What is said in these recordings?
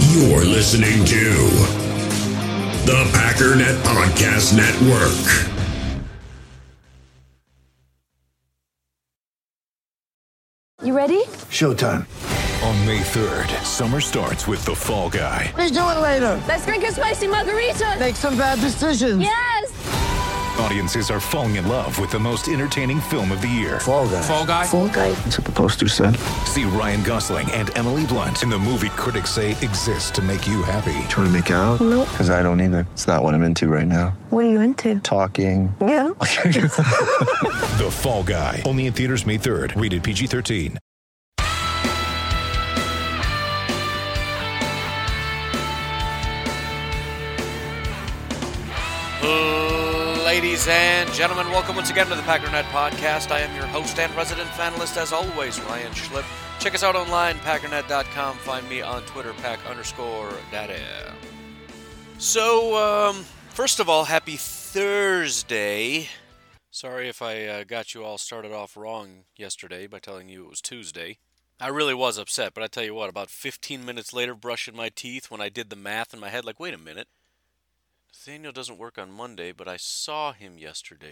You're listening to the Packernet Podcast Network. You ready? Showtime. On May 3rd, summer starts with The Fall Guy. Let's do it later. Let's drink a spicy margarita. Make some bad decisions. Yes! Audiences are falling in love with the most entertaining film of the year. Fall Guy. Fall Guy? Fall guy. That's what the poster said. See Ryan Gosling and Emily Blunt in the movie critics say exists to make you happy. Trying to make it out? Nope. Because I don't either. It's not what I'm into right now. What are you into? Talking. Yeah. The Fall Guy. Only in theaters May 3rd. Rated PG-13. Ladies and gentlemen, welcome once again to the Packernet Podcast. I am your host and resident fanalist, as always, Ryan Schlipp. Check us out online, packernet.com. Find me on Twitter, pack_daddy. So, first of all, happy Thursday. Sorry if I got you all started off wrong yesterday by telling you it was Tuesday. I really was upset, but I tell you what, about 15 minutes later, brushing my teeth, when I did the math in my head, like, wait a minute. Nathaniel doesn't work on Monday, but I saw him yesterday.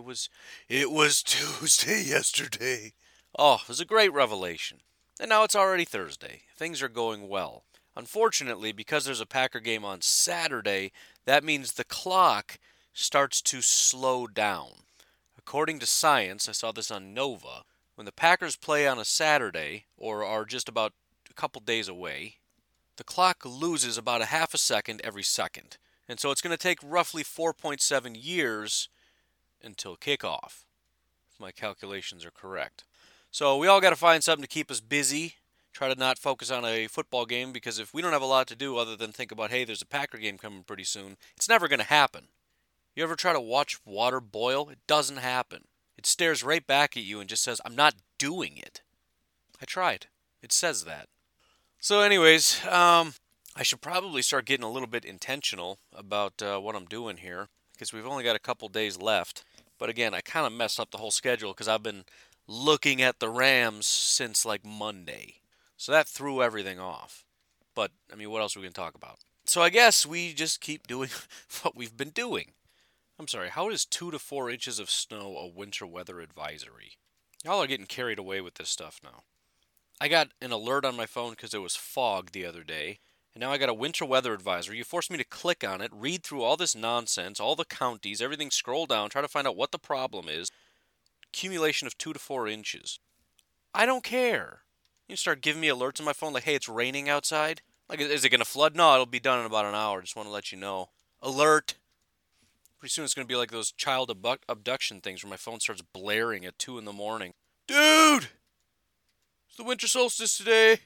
It was Tuesday yesterday. Oh, it was a great revelation. And now it's already Thursday. Things are going well. Unfortunately, because there's a Packer game on Saturday, that means the clock starts to slow down. According to science, I saw this on Nova, when the Packers play on a Saturday, or are just about a couple days away, the clock loses about a half a second every second. And so it's going to take roughly 4.7 years until kickoff, if my calculations are correct. So we all got to find something to keep us busy, try to not focus on a football game, because if we don't have a lot to do other than think about, hey, there's a Packer game coming pretty soon, it's never going to happen. You ever try to watch water boil? It doesn't happen. It stares right back at you and just says, I'm not doing it. I tried. It says that. So anyways, I should probably start getting a little bit intentional about what I'm doing here, because we've only got a couple days left. But again, I kind of messed up the whole schedule because I've been looking at the Rams since like Monday. So that threw everything off. But, I mean, what else are we going to talk about? So I guess we just keep doing what we've been doing. I'm sorry, how is 2 to 4 inches of snow a winter weather advisory? Y'all are getting carried away with this stuff now. I got an alert on my phone because it was fog the other day. And now I got a winter weather advisory. You forced me to click on it, read through all this nonsense, all the counties, everything, scroll down, try to find out what the problem is. Accumulation of 2 to 4 inches. I don't care. You start giving me alerts on my phone like, hey, it's raining outside. Like, is it going to flood? No, it'll be done in about an hour. Just want to let you know. Alert. Pretty soon it's going to be like those child abduction things where my phone starts blaring at 2 in the morning. Dude! It's the winter solstice today.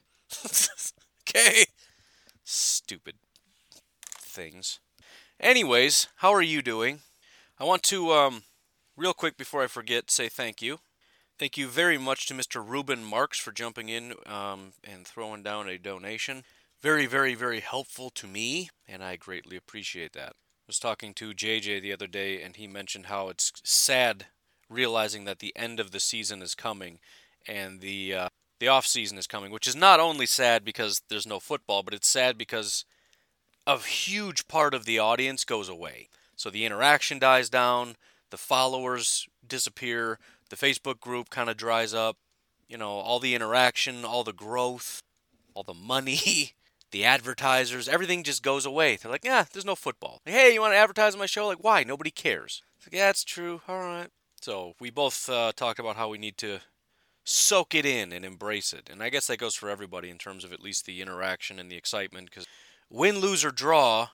Okay. Stupid things. Anyways, how are you doing? I want to, real quick before I forget, say thank you. Thank you very much to Mr. Ruben Marks for jumping in and throwing down a donation. Very, very, very helpful to me, and I greatly appreciate that. I was talking to JJ the other day, and he mentioned how it's sad realizing that the end of the season is coming, and the off-season is coming, which is not only sad because there's no football, but it's sad because a huge part of the audience goes away. So the interaction dies down, the followers disappear, the Facebook group kind of dries up, you know, all the interaction, all the growth, all the money, the advertisers, everything just goes away. They're like, yeah, there's no football. Like, hey, you want to advertise on my show? Like, why? Nobody cares. It's like, yeah, it's true. All right. So we both talked about how we need to soak it in and embrace it. And I guess that goes for everybody in terms of at least the interaction and the excitement, because win, lose, or draw,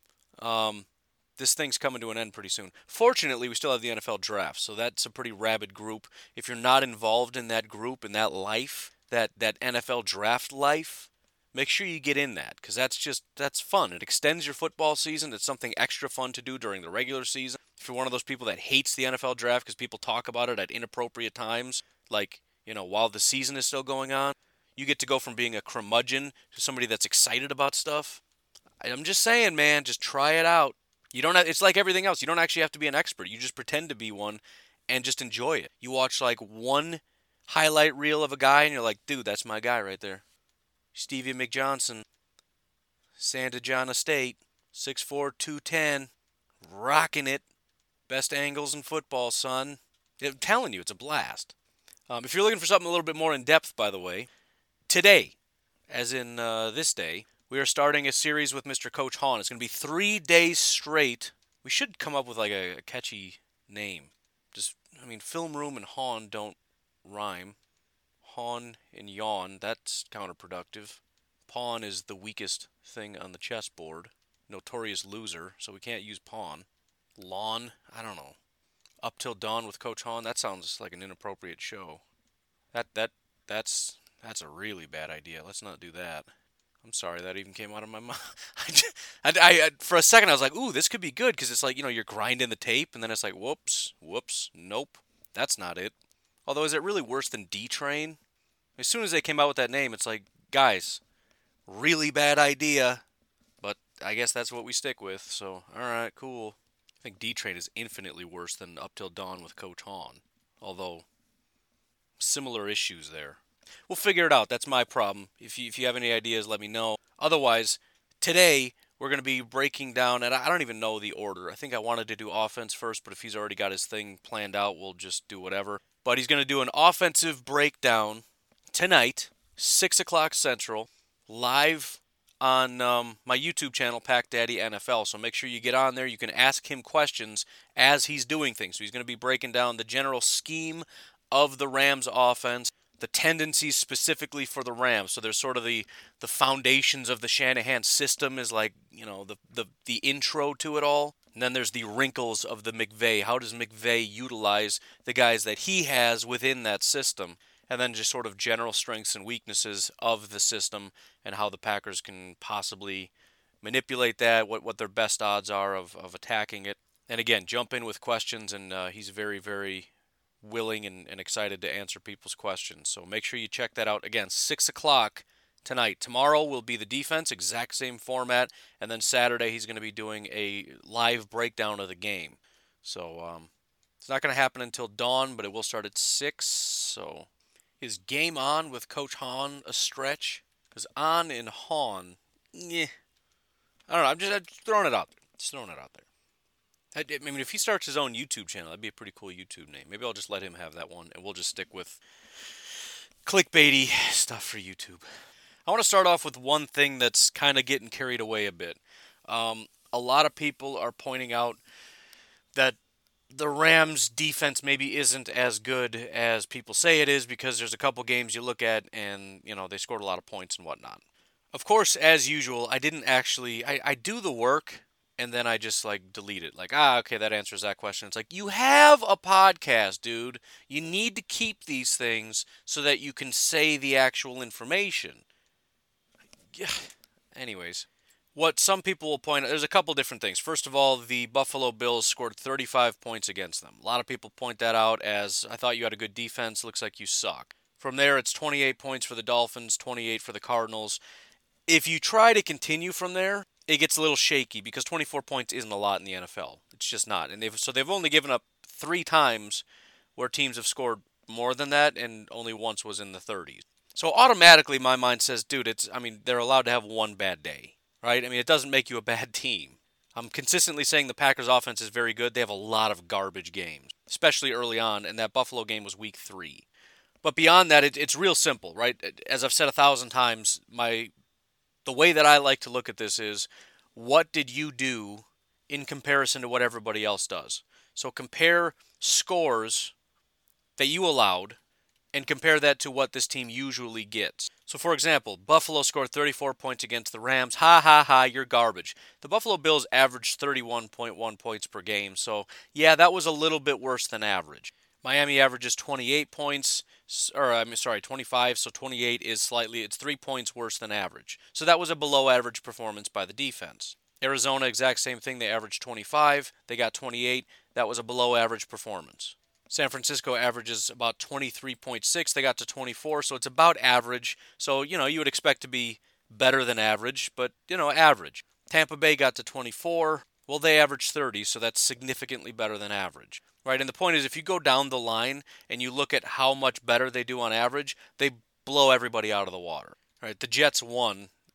this thing's coming to an end pretty soon. Fortunately, we still have the NFL draft, so that's a pretty rabid group. If you're not involved in that group, in that life, that NFL draft life, make sure you get in that, because that's fun. It extends your football season. It's something extra fun to do during the regular season. If you're one of those people that hates the NFL draft because people talk about it at inappropriate times, like, you know, while the season is still going on, you get to go from being a curmudgeon to somebody that's excited about stuff. I'm just saying, man, just try it out. You don't have, it's like everything else. You don't actually have to be an expert. You just pretend to be one and just enjoy it. You watch like one highlight reel of a guy and you're like, dude, that's my guy right there. Stevie McJohnson. Santa Jana State, 6'4", 210, rocking it. Best angles in football, son. I'm telling you, it's a blast. If you're looking for something a little bit more in-depth, by the way, today, as in this day, we are starting a series with Mr. Coach Hahn. It's going to be 3 days straight. We should come up with like a catchy name. Film room and Hahn don't rhyme. Hahn and yawn, that's counterproductive. Pawn is the weakest thing on the chessboard. Notorious loser, so we can't use pawn. Lawn, I don't know. Up Till Dawn with Coach Hahn, that sounds like an inappropriate show. That's a really bad idea. Let's not do that. I'm sorry, that even came out of my mouth. I for a second I was like, ooh, this could be good, because it's like, you're grinding the tape, and then it's like, whoops, nope, that's not it. Although, is it really worse than D-Train? As soon as they came out with that name, it's like, guys, really bad idea, but I guess that's what we stick with, so alright, cool. I think D-Train is infinitely worse than Up Till Dawn with Coach Hahn, although similar issues there. We'll figure it out. That's my problem. If you have any ideas, let me know. Otherwise, today we're going to be breaking down, and I don't even know the order. I think I wanted to do offense first, but if he's already got his thing planned out, we'll just do whatever. But he's going to do an offensive breakdown tonight, 6 o'clock Central, live on my YouTube channel, Pack Daddy NFL. So make sure you get on there. You can ask him questions as he's doing things. So he's going to be breaking down the general scheme of the Rams offense, the tendencies specifically for the Rams. So there's sort of the foundations of the Shanahan system is like, the intro to it all. And then there's the wrinkles of the McVay. How does McVay utilize the guys that he has within that system? And then just sort of general strengths and weaknesses of the system and how the Packers can possibly manipulate that, what their best odds are of attacking it. And again, jump in with questions, and he's very, very willing and excited to answer people's questions. So make sure you check that out. Again, 6 o'clock tonight. Tomorrow will be the defense, exact same format. And then Saturday he's going to be doing a live breakdown of the game. So it's not going to happen until dawn, but it will start at 6. So is Game On with Coach Hahn a stretch? Because On and Hahn, I don't know. I'm just throwing it out there. Just throwing it out there. I mean, if he starts his own YouTube channel, that'd be a pretty cool YouTube name. Maybe I'll just let him have that one, and we'll just stick with clickbaity stuff for YouTube. I want to start off with one thing that's kind of getting carried away a bit. A lot of people are pointing out that the Rams' defense maybe isn't as good as people say it is, because there's a couple games you look at and, they scored a lot of points and whatnot. Of course, as usual, I didn't actually... I do the work, and then I just, delete it. Okay, that answers that question. It's like, you have a podcast, dude. You need to keep these things so that you can say the actual information. Yeah. Anyways, what some people will point out, there's a couple different things. First of all, the Buffalo Bills scored 35 points against them. A lot of people point that out as, I thought you had a good defense, looks like you suck. From there, it's 28 points for the Dolphins, 28 for the Cardinals. If you try to continue from there, it gets a little shaky, because 24 points isn't a lot in the NFL. It's just not. And they've only given up 3 times where teams have scored more than that, and only once was in the 30s. So automatically my mind says, dude, they're allowed to have one bad day, right? It doesn't make you a bad team. I'm consistently saying the Packers offense is very good. They have a lot of garbage games, especially early on, and that Buffalo game was week 3. But beyond that, it's real simple, right? As I've said 1,000 times, the way that I like to look at this is, what did you do in comparison to what everybody else does? So compare scores that you allowed and compare that to what this team usually gets. So for example, Buffalo scored 34 points against the Rams. Ha ha ha, you're garbage. The Buffalo Bills averaged 31.1 points per game. So yeah, that was a little bit worse than average. Miami averages 28 points, 25, so 28 is it's 3 points worse than average. So that was a below average performance by the defense. Arizona, exact same thing, they averaged 25, they got 28, that was a below average performance. San Francisco averages about 23.6, they got to 24, so it's about average. So, you would expect to be better than average, but, average. Tampa Bay got to 24, well, they averaged 30, so that's significantly better than average. Right, and the point is, if you go down the line and you look at how much better they do on average, they blow everybody out of the water. Right, the Jets won,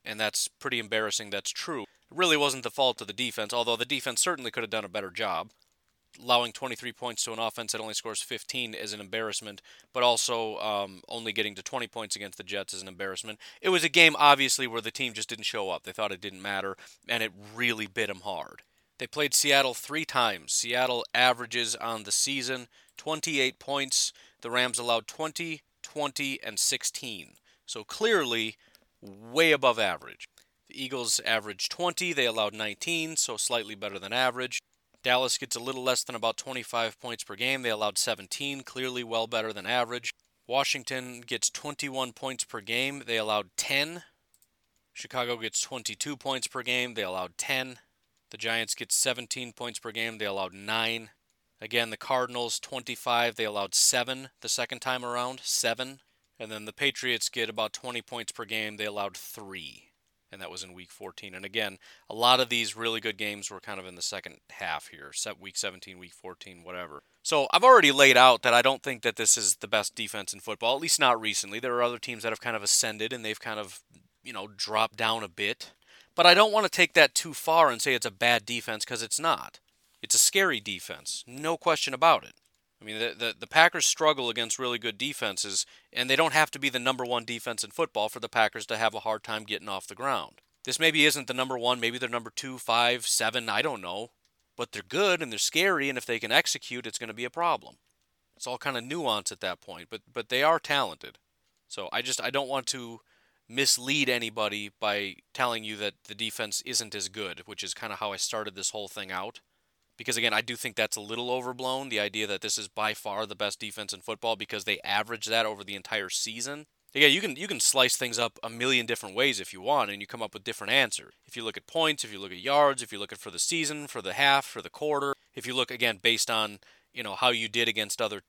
and that's pretty embarrassing. That's true. It really wasn't the fault of the defense, although the defense certainly could have done a better job. Allowing 23 points to an offense that only scores 15 is an embarrassment, but also only getting to 20 points against the Jets is an embarrassment. It was a game, obviously, where the team just didn't show up. They thought it didn't matter, and it really bit them hard. They played Seattle 3 times. Seattle averages on the season 28 points. The Rams allowed 20, 20, and 16. So clearly, way above average. The Eagles averaged 20. They allowed 19, so slightly better than average. Dallas gets a little less than about 25 points per game. They allowed 17, clearly well better than average. Washington gets 21 points per game. They allowed 10. Chicago gets 22 points per game. They allowed 10. The Giants get 17 points per game. They allowed 9. Again, the Cardinals, 25. They allowed 7 the second time around. 7. And then the Patriots get about 20 points per game. They allowed 3. And that was in Week 14. And again, a lot of these really good games were kind of in the second half here. Week 17, Week 14, whatever. So I've already laid out that I don't think that this is the best defense in football, at least not recently. There are other teams that have kind of ascended and they've kind of, dropped down a bit. But I don't want to take that too far and say it's a bad defense, because it's not. It's a scary defense, no question about it. I mean, the Packers struggle against really good defenses, and they don't have to be the number one defense in football for the Packers to have a hard time getting off the ground. This maybe isn't the number one, maybe they're number 2, 5, 7, I don't know. But they're good and they're scary, and if they can execute, it's going to be a problem. It's all kind of nuance at that point, but they are talented. So I don't want to mislead anybody by telling you that the defense isn't as good, which is kind of how I started this whole thing out. Because again, I do think that's a little overblown, the idea that this is by far the best defense in football because they average that over the entire season. Yeah, you can slice things up a million different ways if you want, and you come up with different answers. If you look at points, if you look at yards, if you look at for the season, for the half, for the quarter, if you look again based on how you did against other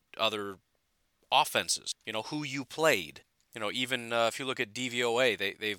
offenses, who you played. Even if you look at DVOA,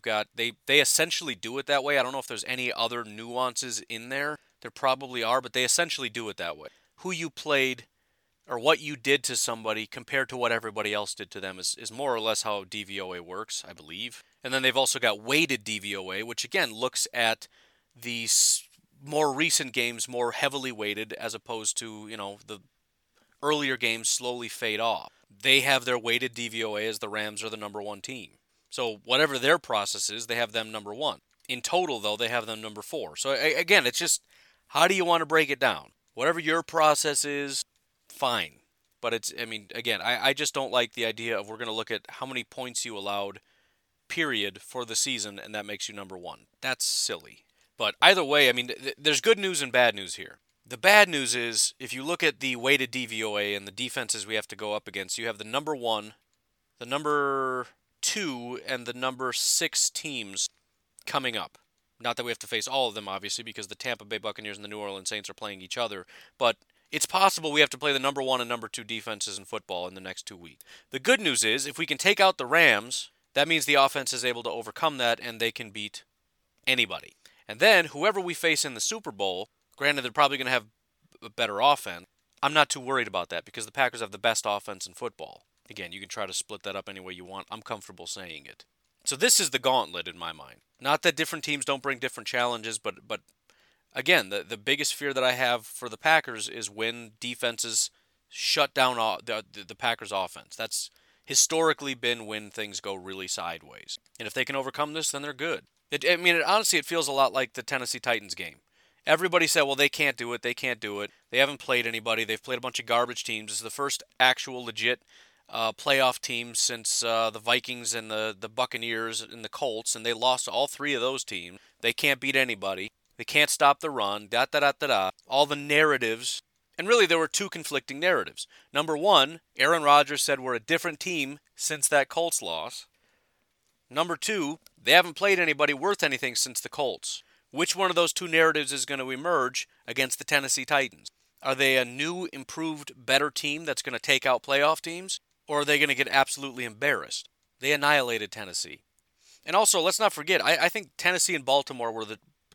they essentially do it that way. I don't know if there's any other nuances in there. There probably are, but they essentially do it that way. Who you played or what you did to somebody compared to what everybody else did to them is more or less how DVOA works, I believe. And then they've also got weighted DVOA, which again looks at the more recent games more heavily weighted as opposed to, the earlier games slowly fade off. They have their weighted DVOA as the Rams are the number one team. So whatever their process is, they have them number one. In total, though, they have them number 4. So again, it's just, how do you want to break it down? Whatever your process is, fine. But I just don't like the idea of we're going to look at how many points you allowed, period, for the season, and that makes you number 1. That's silly. But either way, there's good news and bad news here. The bad news is, if you look at the weighted DVOA and the defenses we have to go up against, you have the number 1, the number 2, and the number 6 teams coming up. Not that we have to face all of them, obviously, because the Tampa Bay Buccaneers and the New Orleans Saints are playing each other. But it's possible we have to play the number 1 and number 2 defenses in football in the next 2 weeks. The good news is, if we can take out the Rams, that means the offense is able to overcome that and they can beat anybody. And then, whoever we face in the Super Bowl, granted they're probably going to have a better offense, I'm not too worried about that because the Packers have the best offense in football. Again, you can try to split that up any way you want. I'm comfortable saying it. So this is the gauntlet in my mind. Not that different teams don't bring different challenges, but again, the biggest fear that I have for the Packers is when defenses shut down the Packers' offense. That's historically been when things go really sideways. And if they can overcome this, then they're good. Honestly, it feels a lot like the Tennessee Titans game. Everybody said, well, they can't do it. They haven't played anybody. They've played a bunch of garbage teams. This is the first actual legit playoff teams since the Vikings and the Buccaneers and the Colts, and they lost all 3 of those teams. They can't beat anybody. They can't stop the run. All the narratives. And really, there were 2 conflicting narratives. Number 1, Aaron Rodgers said we're a different team since that Colts loss. Number 2, they haven't played anybody worth anything since the Colts. Which one of those 2 narratives is going to emerge against the Tennessee Titans? Are they a new, improved, better team that's going to take out playoff teams? Or are they going to get absolutely embarrassed? They annihilated Tennessee. And also, let's not forget, I think Tennessee and Baltimore were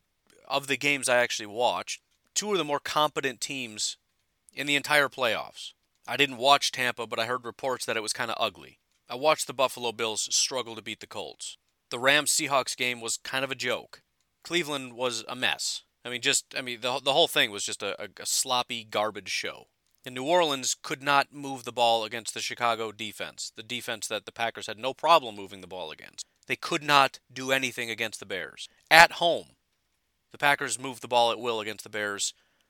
of the games I actually watched, 2 of the more competent teams in the entire playoffs. I didn't watch Tampa, but I heard reports that it was kind of ugly. I watched the Buffalo Bills struggle to beat the Colts. The Rams-Seahawks game was kind of a joke. Cleveland was a mess. The whole thing was just a sloppy garbage show. And New Orleans could not move the ball against the Chicago defense, the defense that the Packers had no problem moving the ball against. They could not do anything against the Bears. At home, the Packers moved the ball at will against the Bears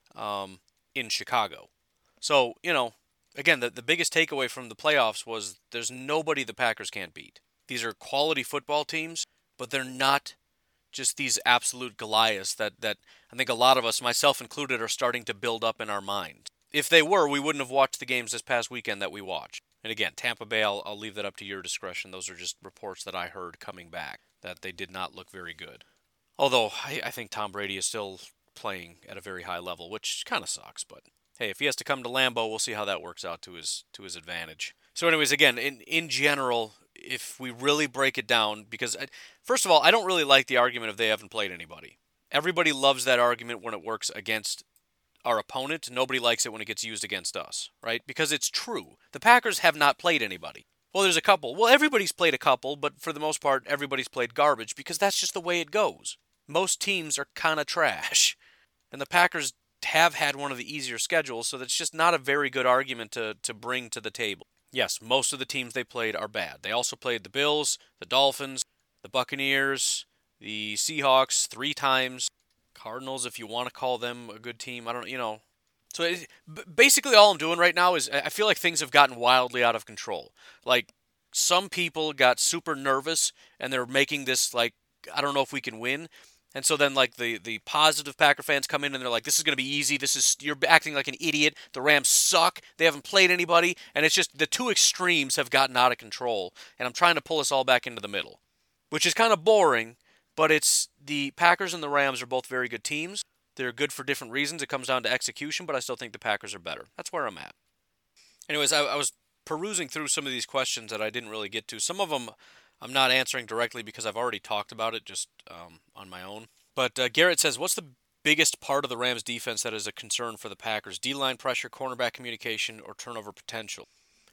in Chicago. So, again, the biggest takeaway from the playoffs was there's nobody the Packers can't beat. These are quality football teams, but they're not just these absolute Goliaths that I think a lot of us, myself included, are starting to build up in our mind. If they were, we wouldn't have watched the games this past weekend that we watched. And again, Tampa Bay, I'll leave that up to your discretion. Those are just reports that I heard coming back, that they did not look very good. Although, I think Tom Brady is still playing at a very high level, which kind of sucks. But hey, if he has to come to Lambeau, we'll see how that works out to his advantage. So anyways, again, in general, if we really break it down, because first of all, I don't really like the argument if they haven't played anybody. Everybody loves that argument when it works against our opponent. Nobody likes it when it gets used against us, right? Because it's true. The Packers have not played anybody. Well, there's a couple. Well, everybody's played a couple, but for the most part, everybody's played garbage because that's just the way it goes. Most teams are kind of trash. And the Packers have had one of the easier schedules, so that's just not a very good argument to bring to the table. Yes, most of the teams they played are bad. They also played the Bills, the Dolphins, the Buccaneers, the Seahawks 3 times. Cardinals, if you want to call them a good team. I don't. So basically all I'm doing right now is I feel like things have gotten wildly out of control. Like, some people got super nervous and they're making this like, I don't know if we can win. And so then like the positive Packer fans come in and they're like, this is going to be easy. You're acting like an idiot. The Rams suck. They haven't played anybody. And it's just the two extremes have gotten out of control. And I'm trying to pull us all back into the middle, which is kind of boring. But it's the Packers and the Rams are both very good teams. They're good for different reasons. It comes down to execution, but I still think the Packers are better. That's where I'm at. Anyways, I was perusing through some of these questions that I didn't really get to. Some of them I'm not answering directly because I've already talked about it just on my own. But Garrett says, what's the biggest part of the Rams defense that is a concern for the Packers? D-line pressure, cornerback communication, or turnover potential?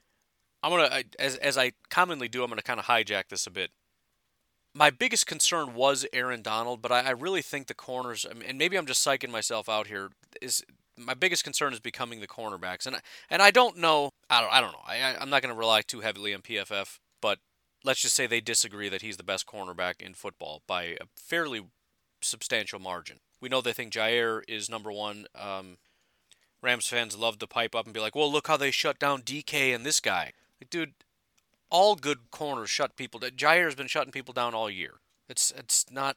As I commonly do, I'm going to kind of hijack this a bit. My biggest concern was Aaron Donald, but I really think the corners, and maybe I'm just psyching myself out here, is my biggest concern is becoming the cornerbacks. And I don't know, I don't know. I'm not going to rely too heavily on PFF, but let's just say they disagree that he's the best cornerback in football by a fairly substantial margin. We know they think Jair is number one. Rams fans love to pipe up and be like, well, look how they shut down DK and this guy. Like, dude, all good corners shut people down. Jair's been shutting people down all year. It's not,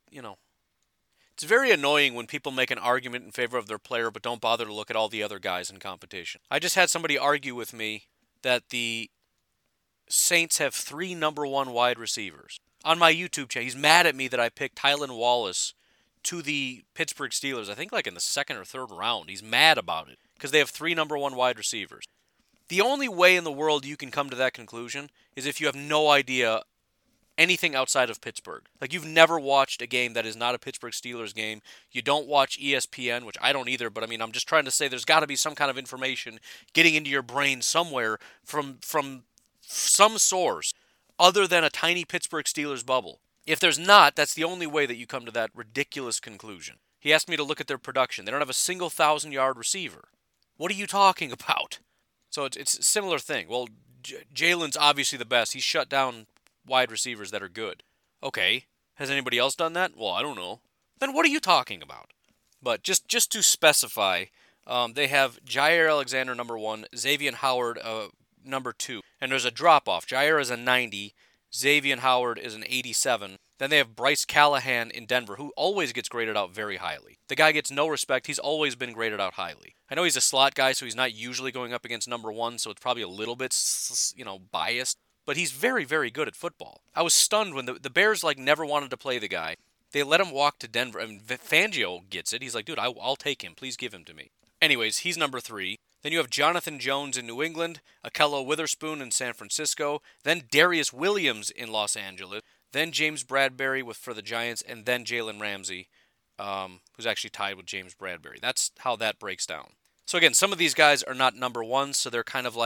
It's very annoying when people make an argument in favor of their player but don't bother to look at all the other guys in competition. I just had somebody argue with me that the Saints have 3 number 1 wide receivers. On my YouTube channel, he's mad at me that I picked Tylan Wallace to the Pittsburgh Steelers, I think like in the 2nd or 3rd round. He's mad about it because they have 3 number 1 wide receivers. The only way in the world you can come to that conclusion is if you have no idea anything outside of Pittsburgh. Like, you've never watched a game that is not a Pittsburgh Steelers game. You don't watch ESPN, which I don't either, but I'm just trying to say there's got to be some kind of information getting into your brain somewhere from some source other than a tiny Pittsburgh Steelers bubble. If there's not, that's the only way that you come to that ridiculous conclusion. He asked me to look at their production. They don't have a single 1,000-yard receiver. What are you talking about? So it's a similar thing. Well, Jalen's obviously the best. He's shut down wide receivers that are good. Okay. Has anybody else done that? Well, I don't know. Then what are you talking about? But just to specify, they have Jair Alexander, number 1, Xavier Howard, number 2. And there's a drop-off. Jair is a 90. Xavier Howard is an 87. Then they have Bryce Callahan in Denver, who always gets graded out very highly. The guy gets no respect. He's always been graded out highly. I know he's a slot guy, so he's not usually going up against number 1, so it's probably a little bit, biased. But he's very, very good at football. I was stunned when the Bears, never wanted to play the guy. They let him walk to Denver. Fangio gets it. He's like, dude, I'll take him. Please give him to me. Anyways, he's number 3. Then you have Jonathan Jones in New England, Akello Witherspoon in San Francisco, then Darius Williams in Los Angeles, then James Bradbury for the Giants, and then Jalen Ramsey, who's actually tied with James Bradbury. That's how that breaks down. So again, some of these guys are not number 1, so they're kind of like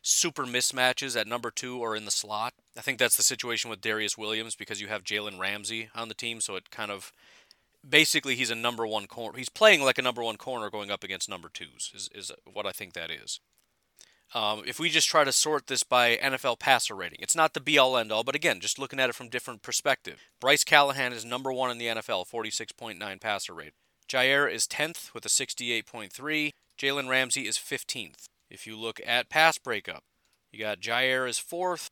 super mismatches at number 2 or in the slot. I think that's the situation with Darius Williams because you have Jalen Ramsey on the team, so it kind of basically he's a number 1 corner. He's playing like a number 1 corner going up against number 2s is what I think that is. If we just try to sort this by NFL passer rating, it's not the be-all, end-all, but again, just looking at it from different perspective. Bryce Callahan is number 1 in the NFL, 46.9 passer rate. Jair is 10th with a 68.3. Jalen Ramsey is 15th. If you look at pass breakup, you got Jair is 4th.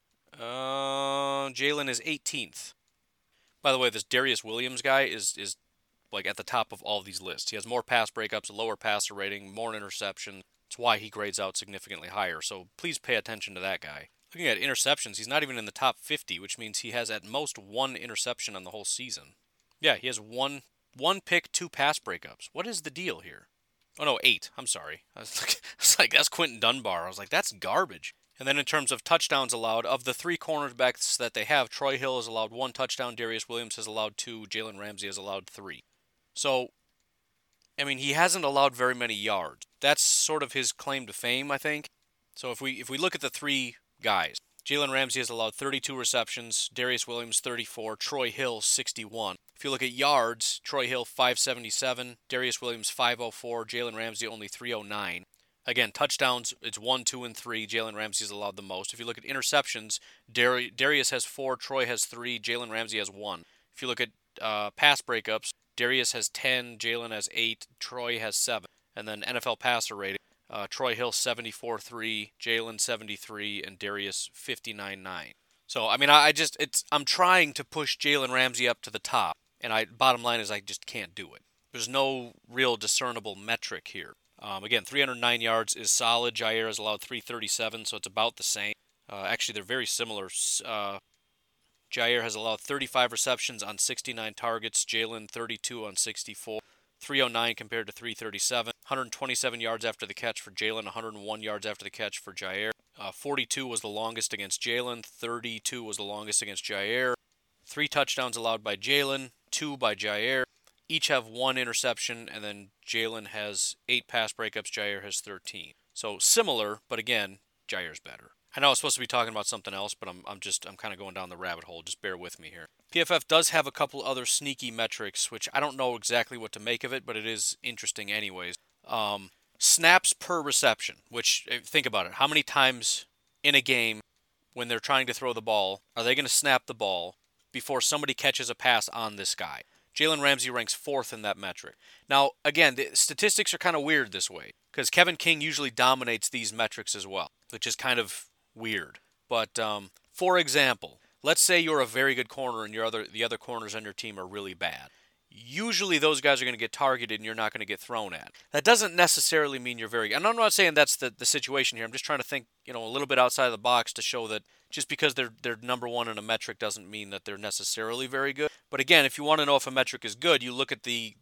Jalen is 18th. By the way, this Darius Williams guy is like at the top of all these lists. He has more pass breakups, a lower passer rating, more interceptions. That's why he grades out significantly higher. So please pay attention to that guy. Looking at interceptions, he's not even in the top 50, which means he has at most 1 interception on the whole season. Yeah, he has one pick, 2 pass breakups. What is the deal here? Oh no, 8. I'm sorry. I was like, that's Quentin Dunbar. I was like, that's garbage. And then in terms of touchdowns allowed, of the 3 cornerbacks that they have, Troy Hill has allowed 1 touchdown, Darius Williams has allowed 2, Jalen Ramsey has allowed 3. So, I mean, he hasn't allowed very many yards. That's sort of his claim to fame, I think. So if we look at the 3 guys, Jalen Ramsey has allowed 32 receptions, Darius Williams 34, Troy Hill 61. If you look at yards, Troy Hill 577, Darius Williams 504, Jalen Ramsey only 309. Again, touchdowns, it's 1, 2, and 3. Jalen Ramsey has allowed the most. If you look at interceptions, Darius has 4, Troy has 3, Jalen Ramsey has 1. If you look at pass breakups, Darius has 10, Jalen has 8, Troy has 7. And then NFL passer rating, Troy Hill 74.3, Jalen 73, and Darius 59.9. So, I mean, I'm trying to push Jalen Ramsey up to the top, and bottom line is I just can't do it. There's no real discernible metric here. Again, 309 yards is solid. Jair has allowed 337, so it's about the same. Actually, they're very similar. Jair has allowed 35 receptions on 69 targets. Jalen 32 on 64. 309 compared to 337. 127 yards after the catch for Jalen. 101 yards after the catch for Jair. 42 was the longest against Jalen. 32 was the longest against Jair. 3 touchdowns allowed by Jalen. 2 by Jair. Each have 1 interception, and then Jalen has 8 pass breakups. Jair has 13. So similar, but again, Jair's better. I know I was supposed to be talking about something else, but I'm kind of going down the rabbit hole. Just bear with me here. PFF does have a couple other sneaky metrics, which I don't know exactly what to make of it, but it is interesting anyways. Snaps per reception, which, think about it. How many times in a game when they're trying to throw the ball are they going to snap the ball before somebody catches a pass on this guy? Jalen Ramsey ranks 4th in that metric. Now, again, the statistics are kind of weird this way because Kevin King usually dominates these metrics as well, which is kind of weird. But for example, let's say you're a very good corner and the other corners on your team are really bad. Usually those guys are going to get targeted and you're not going to get thrown at. That doesn't necessarily mean you're very good. And I'm not saying that's the situation here. I'm just trying to think, a little bit outside of the box to show that just because they're number 1 in a metric doesn't mean that they're necessarily very good. But again, if you want to know if a metric is good, you look at the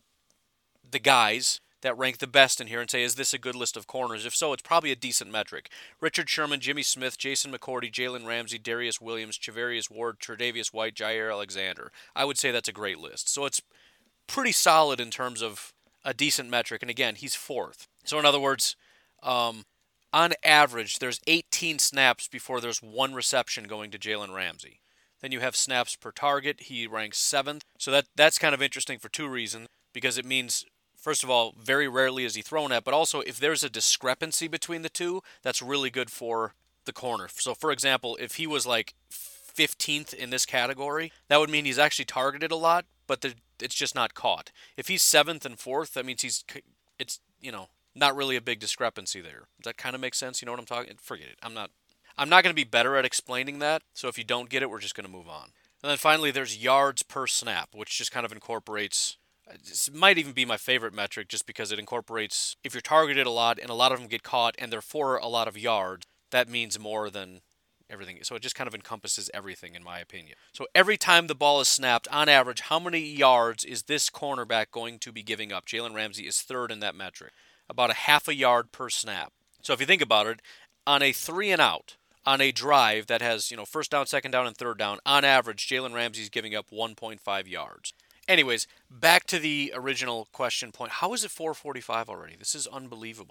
guys that rank the best in here and say, is this a good list of corners? If so, it's probably a decent metric. Richard Sherman, Jimmy Smith, Jason McCourty, Jalen Ramsey, Darius Williams, Charvarius Ward, Tre'Davious White, Jair Alexander. I would say that's a great list. So it's pretty solid in terms of a decent metric. And again, he's 4th. So in other words, on average, there's 18 snaps before there's 1 reception going to Jalen Ramsey. Then you have snaps per target. He ranks 7th. So that's kind of interesting for 2 reasons. Because it means, first of all, very rarely is he thrown at, but also if there's a discrepancy between the 2, that's really good for the corner. So, for example, if he was like 15th in this category, that would mean he's actually targeted a lot, but it's just not caught. If he's 7th and 4th, that means it's not really a big discrepancy there. Does that kind of make sense? You know what I'm talking? Forget it. I'm not going to be better at explaining that, so if you don't get it, we're just going to move on. And then finally, there's yards per snap, which just kind of incorporates... This might even be my favorite metric just because it incorporates if you're targeted a lot and a lot of them get caught and they're for a lot of yards, that means more than everything. So it just kind of encompasses everything in my opinion. So every time the ball is snapped, on average, how many yards is this cornerback going to be giving up? Jalen Ramsey is 3rd in that metric. About a half a yard per snap. So if you think about it, on a 3 and out, on a drive that has, first down, second down, and third down, on average, Jalen Ramsey is giving up 1.5 yards. Anyways, back to the original question point. How is it 4:45 already? This is unbelievable.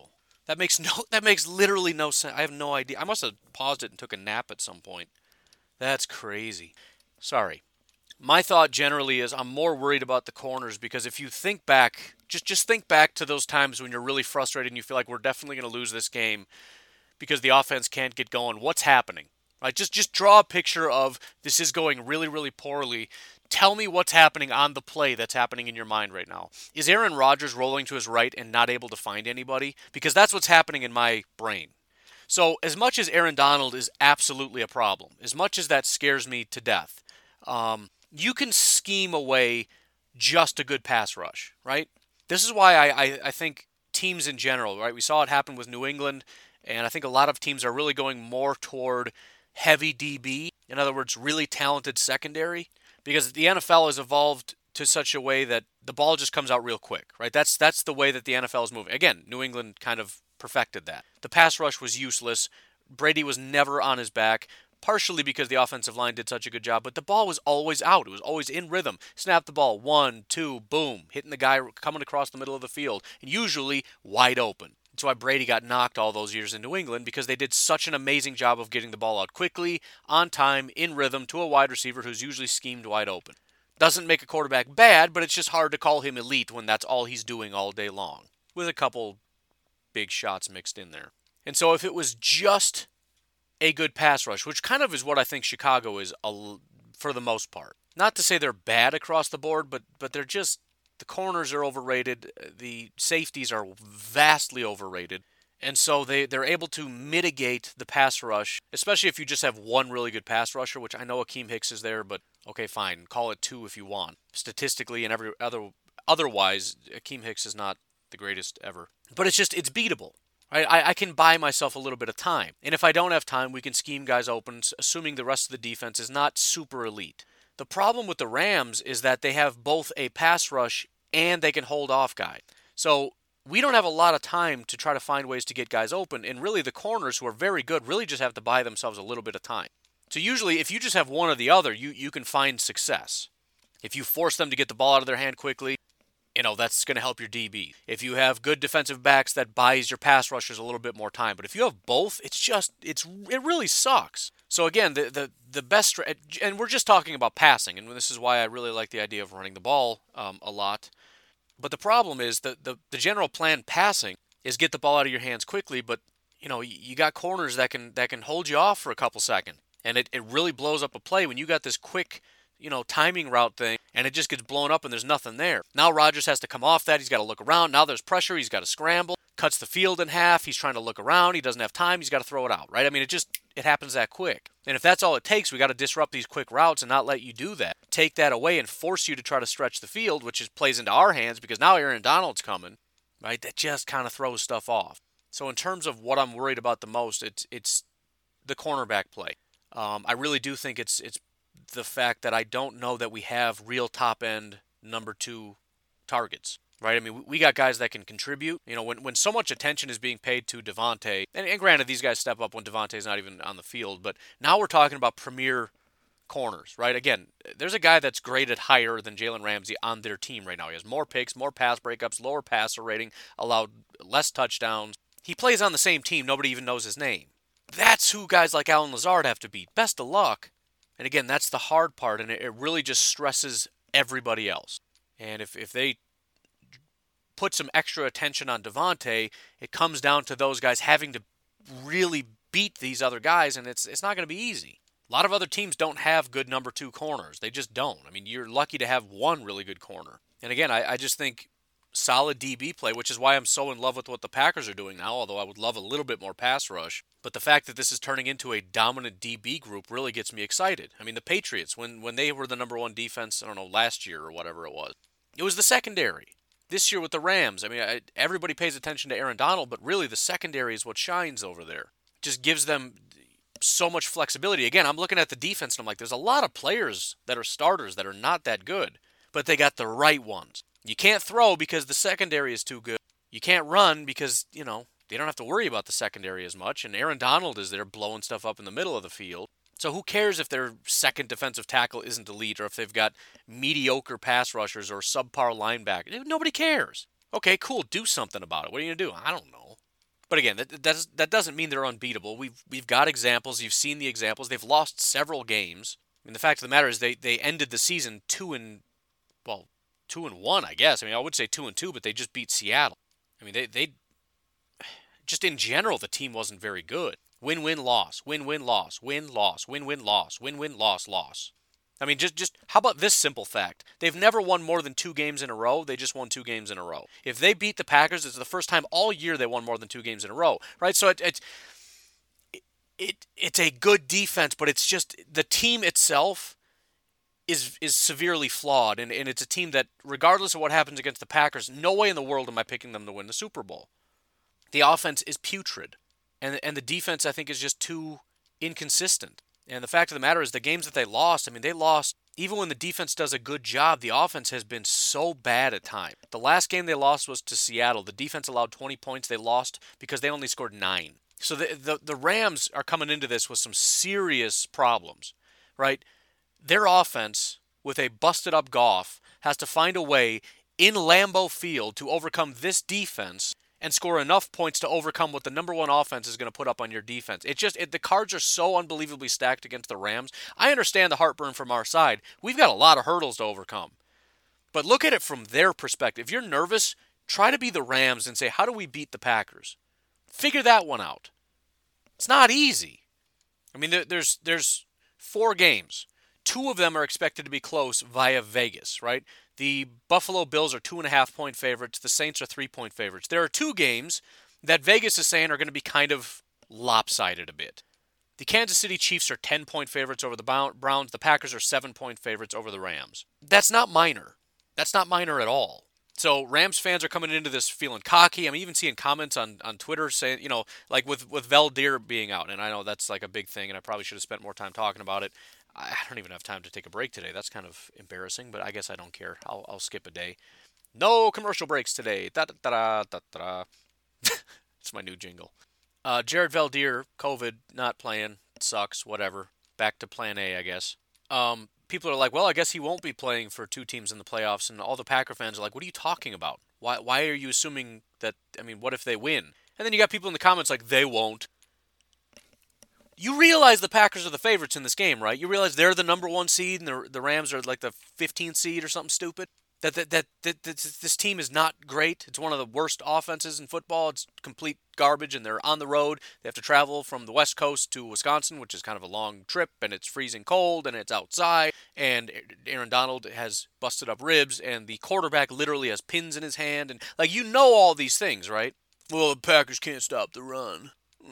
That makes literally no sense. I have no idea. I must have paused it and took a nap at some point. That's crazy. Sorry. My thought generally is I'm more worried about the corners because if you think back, just think back to those times when you're really frustrated and you feel like we're definitely going to lose this game because the offense can't get going. What's happening? Right? Just draw a picture of this is going really, really poorly. Tell me what's happening on the play that's happening in your mind right now. Is Aaron Rodgers rolling to his right and not able to find anybody? Because that's what's happening in my brain. So as much as Aaron Donald is absolutely a problem, as much as that scares me to death, you can scheme away just a good pass rush, right? This is why I think teams in general, right? We saw it happen with New England, and I think a lot of teams are really going more toward heavy DB. In other words, really talented secondary, because the NFL has evolved to such a way that the ball just comes out real quick, right? That's the way that the NFL is moving. Again, New England kind of perfected that. The pass rush was useless. Brady was never on his back. Partially because the offensive line did such a good job, but the ball was always out. It was always in rhythm. Snap the ball, 1, 2, boom, hitting the guy coming across the middle of the field, and usually wide open. That's why Brady got knocked all those years in New England, because they did such an amazing job of getting the ball out quickly, on time, in rhythm, to a wide receiver who's usually schemed wide open. Doesn't make a quarterback bad, but it's just hard to call him elite when that's all he's doing all day long, with a couple big shots mixed in there. And so if it was just a good pass rush, which kind of is what I think Chicago is for the most part. Not to say they're bad across the board, but they're just, the corners are overrated, the safeties are vastly overrated, and so they're able to mitigate the pass rush, especially if you just have one really good pass rusher, which I know Akeem Hicks is there, but okay, fine, call it 2 if you want. Statistically and otherwise, Akeem Hicks is not the greatest ever. But it's beatable. Right? I can buy myself a little bit of time. And if I don't have time, we can scheme guys open, assuming the rest of the defense is not super elite. The problem with the Rams is that they have both a pass rush and they can hold off guys. So we don't have a lot of time to try to find ways to get guys open. And really, the corners, who are very good, really just have to buy themselves a little bit of time. So usually, if you just have one or the other, you can find success. If you force them to get the ball out of their hand quickly, that's going to help your DB. If you have good defensive backs, that buys your pass rushers a little bit more time. But if you have both, it really sucks. So again, the best, and we're just talking about passing, and this is why I really like the idea of running the ball a lot. But the problem is that the general plan passing is get the ball out of your hands quickly, but you got corners that can hold you off for a couple seconds. And it really blows up a play when you got this quick timing route thing, and it just gets blown up and there's nothing there. Now Rodgers has to come off that. He's got to look around. Now there's pressure. He's got to scramble. Cuts the field in half. He's trying to look around. He doesn't have time. He's got to throw it out, right? I mean, it happens that quick. And if that's all it takes, we got to disrupt these quick routes and not let you do that. Take that away and force you to try to stretch the field, which plays into our hands because now Aaron Donald's coming, right? That just kind of throws stuff off. So in terms of what I'm worried about the most, it's the cornerback play. I really do think it's the fact that I don't know that we have real top-end number 2 targets, right? I mean, we got guys that can contribute. When so much attention is being paid to Devontae, and granted, these guys step up when Devontae's not even on the field, but now we're talking about premier corners, right? Again, there's a guy that's graded higher than Jalen Ramsey on their team right now. He has more picks, more pass breakups, lower passer rating, allowed less touchdowns. He plays on the same team. Nobody even knows his name. That's who guys like Allen Lazard have to beat. Best of luck. And again, that's the hard part, and it really just stresses everybody else. And if they put some extra attention on Devontae, it comes down to those guys having to really beat these other guys, and it's not going to be easy. A lot of other teams don't have good number 2 corners. They just don't. I mean, you're lucky to have one really good corner. And again, I just think solid DB play, which is why I'm so in love with what the Packers are doing now, although I would love a little bit more pass rush. But the fact that this is turning into a dominant DB group really gets me excited. I mean, the Patriots, when they were the number 1 defense, I don't know, last year or whatever it was the secondary. This year with the Rams, I mean, everybody pays attention to Aaron Donald, but really the secondary is what shines over there. It just gives them so much flexibility. Again, I'm looking at the defense and I'm like, there's a lot of players that are starters that are not that good, but they got the right ones. You can't throw because the secondary is too good. You can't run because, they don't have to worry about the secondary as much, and Aaron Donald is there blowing stuff up in the middle of the field. So who cares if their second defensive tackle isn't elite or if they've got mediocre pass rushers or subpar linebackers? Nobody cares. Okay, cool, do something about it. What are you going to do? I don't know. But again, that doesn't mean they're unbeatable. We've got examples. You've seen the examples. They've lost several games. I mean, the fact of the matter is they ended the season 2-1, I guess. I mean, I would say 2-2, but they just beat Seattle. I mean, they just in general, the team wasn't very good. Win-win loss, win-win loss, win-loss, win-win loss, win-win loss, loss. I mean, just how about this simple fact? They've never won more than 2 games in a row. They just won 2 games in a row. If they beat the Packers, it's the first time all year they won more than 2 games in a row, right? So it's a good defense, but it's just the team itself is severely flawed, and it's a team that, regardless of what happens against the Packers, no way in the world am I picking them to win the Super Bowl. The offense is putrid, and the defense, I think, is just too inconsistent. And the fact of the matter is the games that they lost, I mean, they lost, even when the defense does a good job, the offense has been so bad at times. The last game they lost was to Seattle. The defense allowed 20 points. They lost because they only scored 9. So the Rams are coming into this with some serious problems, right? Their offense, with a busted-up Goff, has to find a way in Lambeau Field to overcome this defense and score enough points to overcome what the number one offense is going to put up on your defense. The cards are so unbelievably stacked against the Rams. I understand the heartburn from our side. We've got a lot of hurdles to overcome. But look at it from their perspective. If you're nervous, try to be the Rams and say, how do we beat the Packers? Figure that one out. It's not easy. I mean, there's 4 games. 2 of them are expected to be close via Vegas, right? The Buffalo Bills are 2.5-point favorites. The Saints are 3-point favorites. There are 2 games that Vegas is saying are going to be kind of lopsided a bit. The Kansas City Chiefs are 10-point favorites over the Browns. The Packers are 7-point favorites over the Rams. That's not minor. That's not minor at all. So Rams fans are coming into this feeling cocky. I'm even seeing comments on Twitter saying, like with Valdir being out. And I know that's like a big thing, and I probably should have spent more time talking about it. I don't even have time to take a break today. That's kind of embarrassing, but I guess I don't care. I'll skip a day. No commercial breaks today. Da-da-da-da-da-da. It's my new jingle. Jared Valdir, COVID, not playing. It sucks, whatever. Back to plan A, I guess. People are like, well, I guess he won't be playing for 2 teams in the playoffs, and all the Packer fans are like, what are you talking about? Why are you assuming that, what if they win? And then you got people in the comments like, they won't. You realize the Packers are the favorites in this game, right? You realize they're the number 1 seed and the Rams are like the 15th seed or something stupid? That this team is not great. It's one of the worst offenses in football. It's complete garbage, and they're on the road. They have to travel from the West Coast to Wisconsin, which is kind of a long trip, and it's freezing cold, and it's outside, and Aaron Donald has busted up ribs, and the quarterback literally has pins in his hand, and all these things, right? Well, the Packers can't stop the run.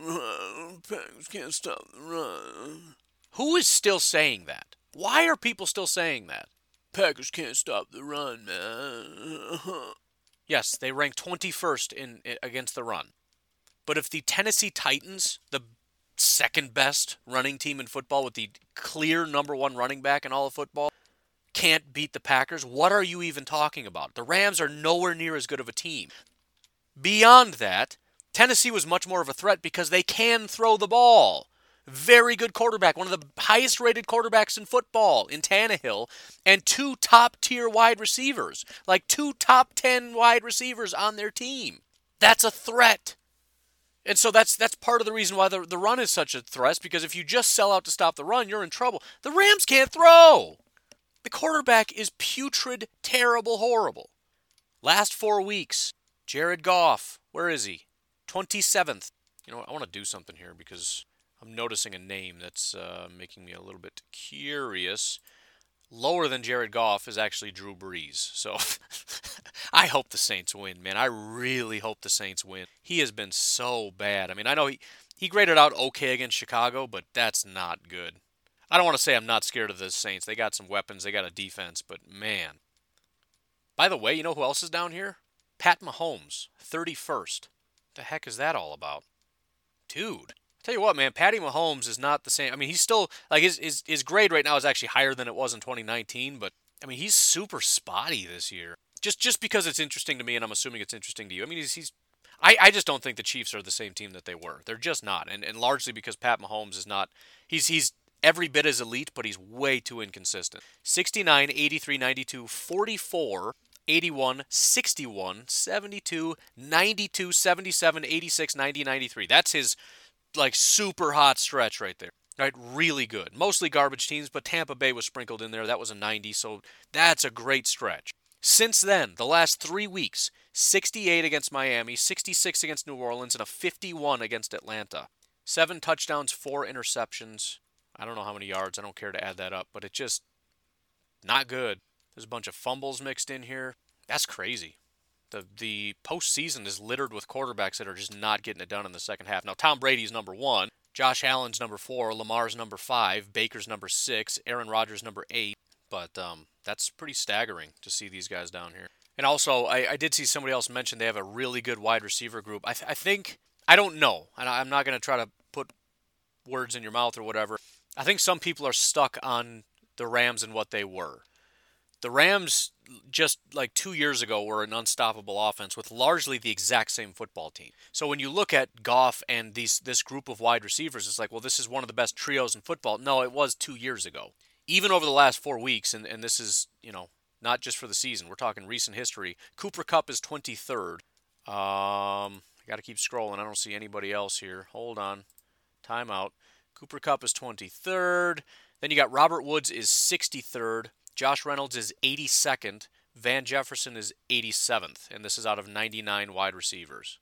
Packers can't stop the run. Who is still saying that? Why are people still saying that? Packers can't stop the run, man. Yes, they rank 21st against the run. But if the Tennessee Titans, the second best running team in football with the clear number 1 running back in all of football, can't beat the Packers, what are you even talking about? The Rams are nowhere near as good of a team. Beyond that, Tennessee was much more of a threat because they can throw the ball. Very good quarterback, one of the highest rated quarterbacks in football in Tannehill, and 2 top-tier wide receivers, like 2 top 10 wide receivers on their team. That's a threat. And so that's part of the reason why the run is such a threat, because if you just sell out to stop the run, you're in trouble. The Rams can't throw. The quarterback is putrid, terrible, horrible. Last 4 weeks, Jared Goff, where is he? 27th. I want to do something here because I'm noticing a name that's making me a little bit curious. Lower than Jared Goff is actually Drew Brees. So I hope the Saints win, man. I really hope the Saints win. He has been so bad. I know he graded out okay against Chicago, but that's not good. I don't want to say I'm not scared of the Saints. They got some weapons. They got a defense, but man. By the way, you know who else is down here? Pat Mahomes, 31st. The heck is that all about? Dude, tell you what, man, Patty Mahomes is not the same. He's still, his grade right now is actually higher than it was in 2019, but, he's super spotty this year. Just because it's interesting to me, and I'm assuming it's interesting to you. I just don't think the Chiefs are the same team that they were. They're just not, and largely because Pat Mahomes is not, he's every bit as elite, but he's way too inconsistent. 69, 83, 92, 44, 81, 61, 72, 92, 77, 86, 90, 93. That's his like super hot stretch right there. Right, really good. Mostly garbage teams, but Tampa Bay was sprinkled in there. That was a 90, so that's a great stretch. Since then, the last 3 weeks, 68 against Miami, 66 against New Orleans, and a 51 against Atlanta. 7 touchdowns, 4 interceptions. I don't know how many yards. I don't care to add that up, but it's just not good. There's a bunch of fumbles mixed in here. That's crazy. The postseason is littered with quarterbacks that are just not getting it done in the second half. Now, Tom Brady's number 1. Josh Allen's number 4, Lamar's number 5, Baker's number 6, Aaron Rodgers number 8. But that's pretty staggering to see these guys down here. And also, I did see somebody else mention they have a really good wide receiver group. I think, I don't know, and I'm not going to try to put words in your mouth or whatever. I think some people are stuck on the Rams and what they were. The Rams, just like 2 years ago, were an unstoppable offense with largely the exact same football team. So when you look at Goff and this group of wide receivers, it's like, well, this is one of the best trios in football. No, it was 2 years ago. Even over the last 4 weeks, and this is, not just for the season, we're talking recent history, Cooper Kupp is 23rd. I got to keep scrolling. I don't see anybody else here. Hold on. Timeout. Cooper Kupp is 23rd. Then you got Robert Woods is 63rd. Josh Reynolds is 82nd. Van Jefferson is 87th. And this is out of 99 wide receivers.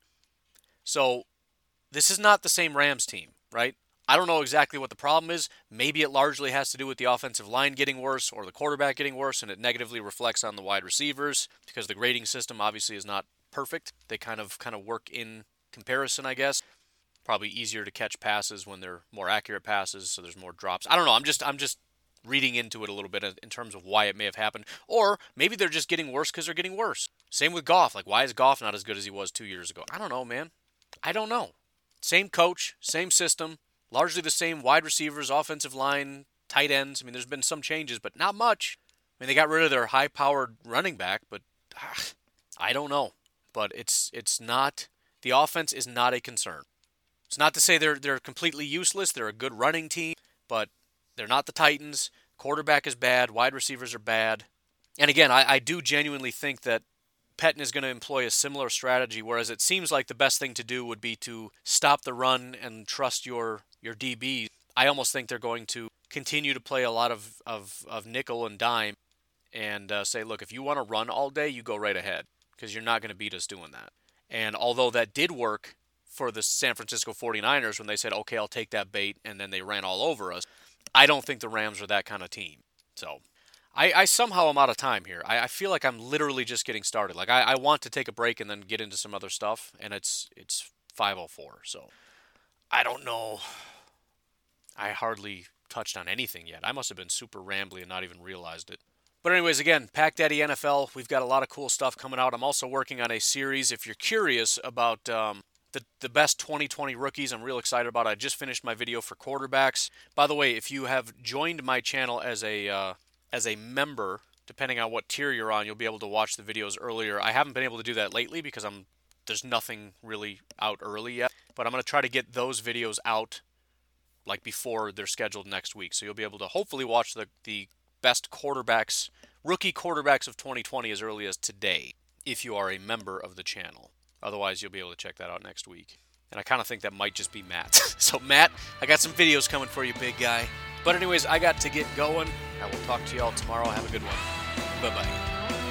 So this is not the same Rams team, right? I don't know exactly what the problem is. Maybe it largely has to do with the offensive line getting worse or the quarterback getting worse, and it negatively reflects on the wide receivers because the grading system obviously is not perfect. They kind of work in comparison, I guess. Probably easier to catch passes when they're more accurate passes, so there's more drops. I don't know. I'm just reading into it a little bit in terms of why it may have happened. Or maybe they're just getting worse because they're getting worse. Same with Goff. Like, why is Goff not as good as he was 2 years ago? I don't know, man. I don't know. Same coach, same system, largely the same wide receivers, offensive line, tight ends. I mean, there's been some changes, but not much. I mean, they got rid of their high-powered running back, but I don't know. But it's not, the offense is not a concern. It's not to say they're completely useless. They're a good running team, but they're not the Titans. Quarterback is bad. Wide receivers are bad. And again, I do genuinely think that Pettine is going to employ a similar strategy, whereas it seems like the best thing to do would be to stop the run and trust your DBs. I almost think they're going to continue to play a lot of nickel and dime and say, look, if you want to run all day, you go right ahead because you're not going to beat us doing that. And although that did work for the San Francisco 49ers when they said, okay, I'll take that bait, and then they ran all over us, I don't think the Rams are that kind of team. So I somehow am out of time here. I feel like I'm literally just getting started. Like I want to take a break and then get into some other stuff, and it's 5:04. So I don't know. I hardly touched on anything yet. I must have been super rambly and not even realized it. But anyways, again, Pack Daddy NFL, we've got a lot of cool stuff coming out. I'm also working on a series. If you're curious about the best 2020 rookies, I'm real excited about it. I just finished my video for quarterbacks. By the way, if you have joined my channel as a member, depending on what tier you're on, you'll be able to watch the videos earlier. I haven't been able to do that lately because there's nothing really out early yet. But I'm going to try to get those videos out like before they're scheduled next week. So you'll be able to hopefully watch the best quarterbacks, rookie quarterbacks of 2020 as early as today, if you are a member of the channel. Otherwise, you'll be able to check that out next week. And I kind of think that might just be Matt. So Matt, I got some videos coming for you, big guy. But anyways, I got to get going. I will talk to y'all tomorrow. Have a good one. Bye-bye.